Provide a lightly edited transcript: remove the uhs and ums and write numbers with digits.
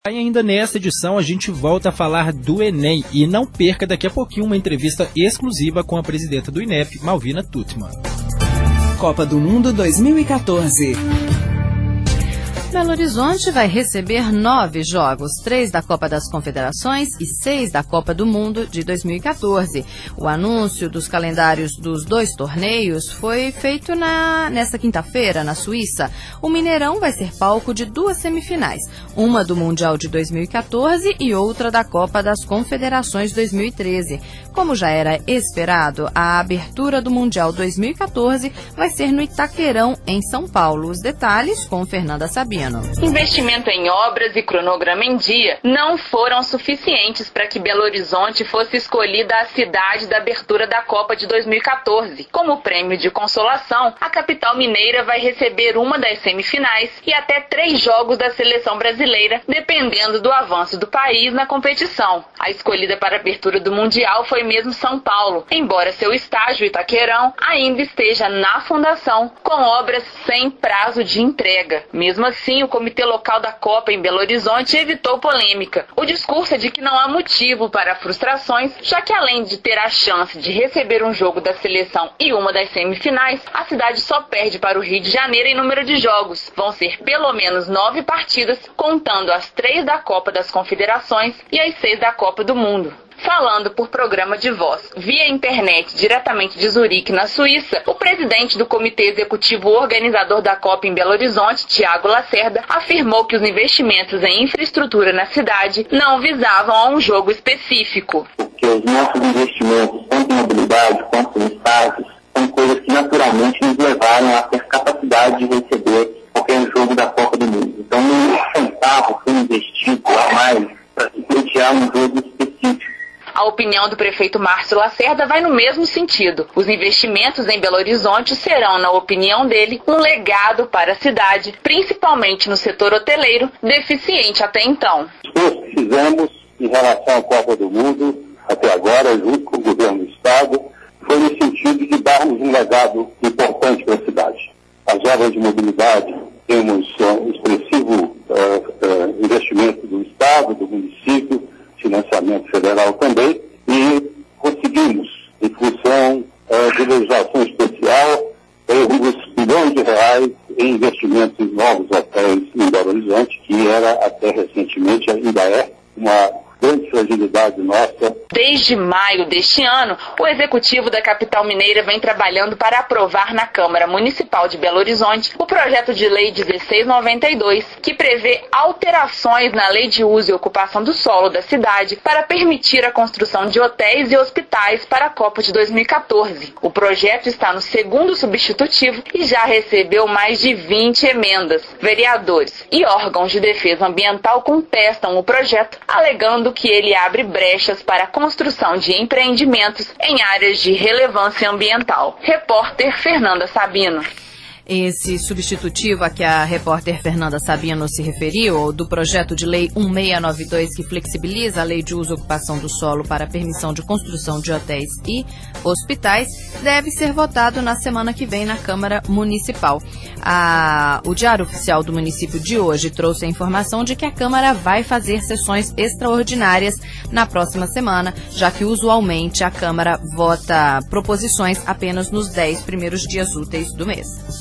E ainda nessa edição a gente volta a falar do Enem e não perca daqui a pouquinho uma entrevista exclusiva com a presidenta do INEP, Malvina Tuttmann. Copa do Mundo 2014. Belo Horizonte vai receber 9 jogos, 3 da Copa das Confederações e 6 da Copa do Mundo de 2014. O anúncio dos calendários dos 2 torneios foi feito nesta quinta-feira, na Suíça. O Mineirão vai ser palco de 2 semifinais, uma do Mundial de 2014 e outra da Copa das Confederações 2013. Como já era esperado, a abertura do Mundial 2014 vai ser no Itaquerão, em São Paulo. Os detalhes com Fernanda Sabino. Investimento em obras e cronograma em dia não foram suficientes para que Belo Horizonte fosse escolhida a cidade da abertura da Copa de 2014. Como prêmio de consolação, a capital mineira vai receber uma das semifinais e até 3 jogos da seleção brasileira, dependendo do avanço do país na competição. A escolhida para a abertura do Mundial foi mesmo São Paulo, embora seu estádio Itaquerão ainda esteja na fundação, com obras sem prazo de entrega. Mesmo assim, o Comitê Local da Copa em Belo Horizonte evitou polêmica. O discurso é de que não há motivo para frustrações, já que além de ter a chance de receber um jogo da seleção e uma das semifinais, a cidade só perde para o Rio de Janeiro em número de jogos. Vão ser pelo menos 9 partidas, contando as 3 da Copa das Confederações e as 6 da Copa do Mundo. Falando por programa de voz via internet diretamente de Zurique, na Suíça, o presidente do Comitê Executivo Organizador da Copa em Belo Horizonte, Tiago Lacerda, afirmou que os investimentos em infraestrutura na cidade não visavam a um jogo específico. Porque os nossos investimentos, tanto em mobilidade quanto em estádios, são coisas que naturalmente nos levaram a ter capacidade de receber qualquer jogo da Copa do Mundo. Então, nenhum centavo foi investido a mais para se pleitear um jogo específico. A opinião do prefeito Márcio Lacerda vai no mesmo sentido. Os investimentos em Belo Horizonte serão, na opinião dele, um legado para a cidade, principalmente no setor hoteleiro, deficiente até então. O esforço que fizemos em relação à Copa do Mundo, até agora, junto com o governo do Estado, foi no sentido de darmos um legado importante para a cidade. As obras de mobilidade, temos um expressivo investimento do Estado, do município, financiamento federal também, e conseguimos, em função de legislação especial, bilhões de reais em investimentos em novos hotéis em Belo Horizonte, que era até recentemente, ainda é, uma grande fragilidade nossa. Desde maio deste ano, o Executivo da capital mineira vem trabalhando para aprovar na Câmara Municipal de Belo Horizonte o projeto de lei 1692, que prevê alterações na lei de uso e ocupação do solo da cidade para permitir a construção de hotéis e hospitais para a Copa de 2014. O projeto está no 2º substitutivo e já recebeu mais de 20 emendas. Vereadores e órgãos de defesa ambiental contestam o projeto, alegando que ele abre brechas para a construção de empreendimentos em áreas de relevância ambiental. Repórter Fernanda Sabino. Esse substitutivo a que a repórter Fernanda Sabino se referiu, do projeto de lei 1692, que flexibiliza a lei de uso e ocupação do solo para a permissão de construção de hotéis e hospitais, deve ser votado na semana que vem na Câmara Municipal. O Diário Oficial do município de hoje trouxe a informação de que a Câmara vai fazer sessões extraordinárias na próxima semana, já que usualmente a Câmara vota proposições apenas nos 10 primeiros dias úteis do mês.